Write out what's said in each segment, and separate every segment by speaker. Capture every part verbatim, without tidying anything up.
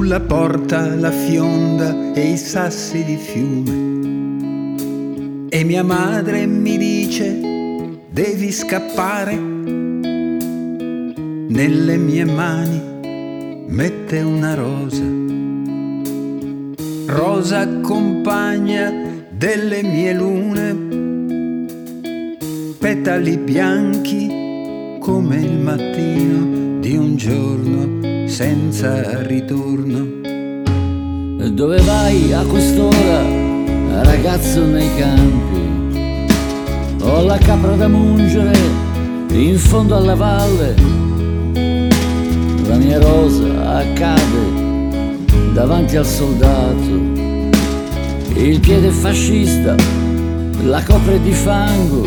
Speaker 1: sulla porta la fionda e i sassi di fiume. E mia madre mi dice: devi scappare. Nelle mie mani mette una rosa, rosa compagna delle mie lune, petali bianchi come il mattino di un giorno senza ritorno.
Speaker 2: Dove vai a quest'ora, ragazzo nei campi? Ho la capra da mungere in fondo alla valle. La mia rosa accade davanti al soldato. Il piede fascista la copre di fango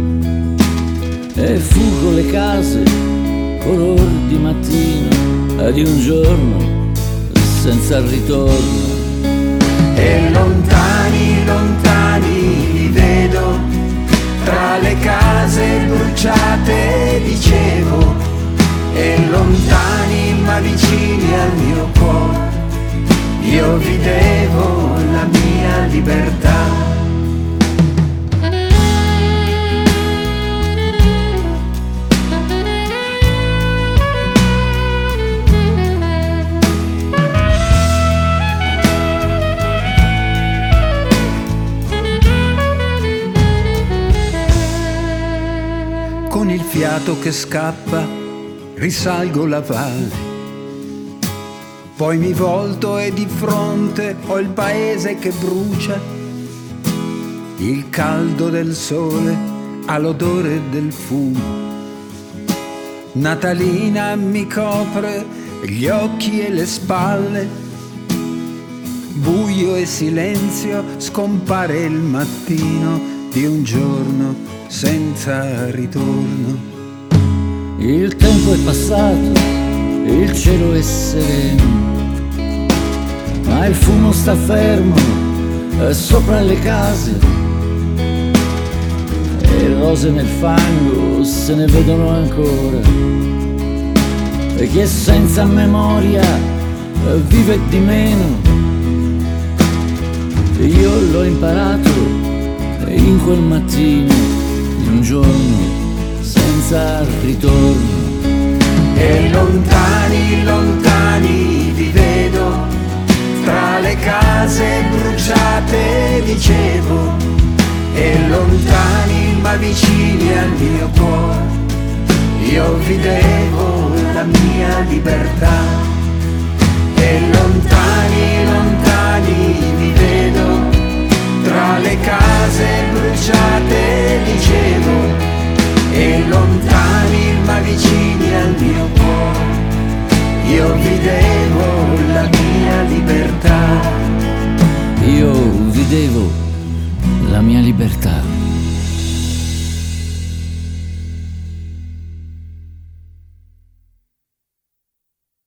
Speaker 2: e fuggo le case color di mattino di un giorno senza ritorno.
Speaker 1: E lontani, lontani li vedo tra le case bruciate, dicevo, e lontani ma vicini al mio cuore, io vi devo la mia libertà. Con il fiato che scappa risalgo la valle, poi mi volto e di fronte ho il paese che brucia. Il caldo del sole ha l'odore del fumo. Natalina mi copre gli occhi e le spalle. Buio e silenzio, scompare il mattino di un giorno senza ritorno.
Speaker 2: Il tempo è passato, il cielo è sereno, ma il fumo sta fermo sopra le case e rose nel fango se ne vedono ancora. E chi è senza memoria vive di meno. Io l'ho imparato in quel mattino di un giorno senza ritorno.
Speaker 1: E lontani, lontani vi vedo tra le case bruciate, dicevo, e lontani ma vicini al mio cuore, io vi devo la mia libertà. E lontani, lontani vi vedo